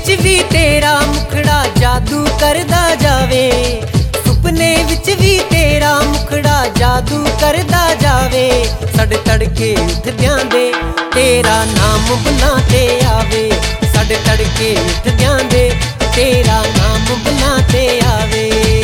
विच भी तेरा मुखड़ा जादू करदा जावे, सुपने विच भी तेरा मुखड़ा जादू करदा जावे। साडे तड़के उठदियां दे तेरा नाम बुलाते आवे, साडे तड़के उठदियां दे तेरा नाम बुलाते आवे।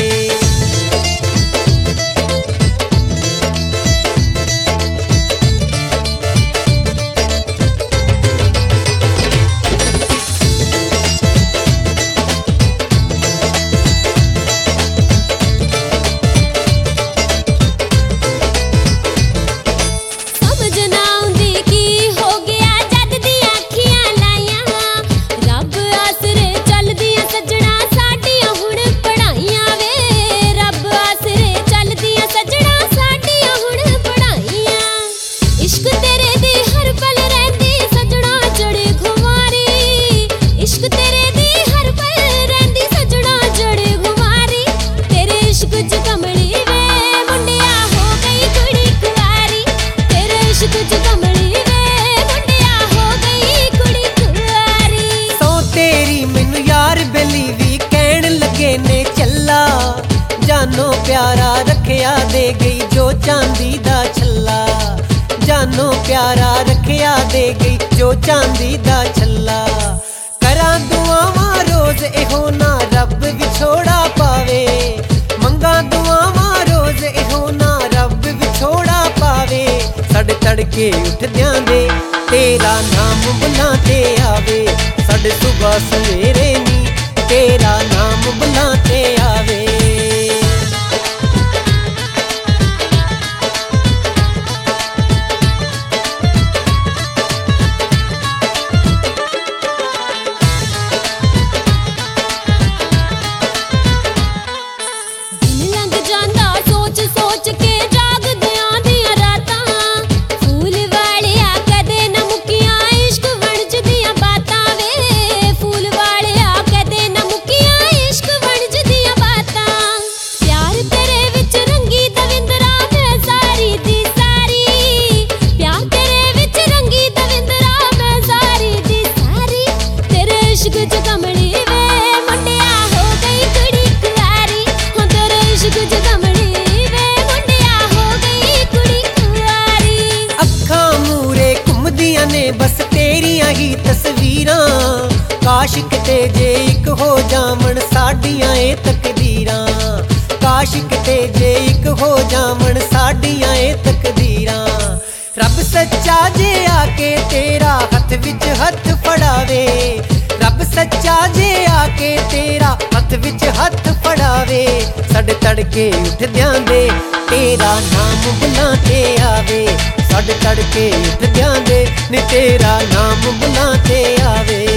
जानो प्यारा रखिया दे गई जो चांदी दा छल्ला, जानो प्यारा रखिया दे गई जो चांदी दा छल्ला। करा दुआवां रोज एहो ना रब विछोड़ा पावे, मंगा दुआवां रोज एहो ना रब विछोड़ा पावे। साडे तड़के उठदियां दे तेरा नाम बुलाते आवे, साडे सुबह सवेरे नी तेरा नाम बुलाते आवे। बस तेरिया ही तस्वीरां काश किते जे एक हो जावन साडियां ए तकदीरां, काश किते जे एक हो जावन साडियां ए तकदीरां। रब सच्चा जे आके तेरा हथ विच हथ फड़ावे, रब सच्चा जे आके तेरा हथ विच हथ फड़ावे। साडे तड़के उठदियां दे तेरा नाम बुलाते आवे, साडे तड़के उठदियां दे नी तेरा नाम बुलाते आवे।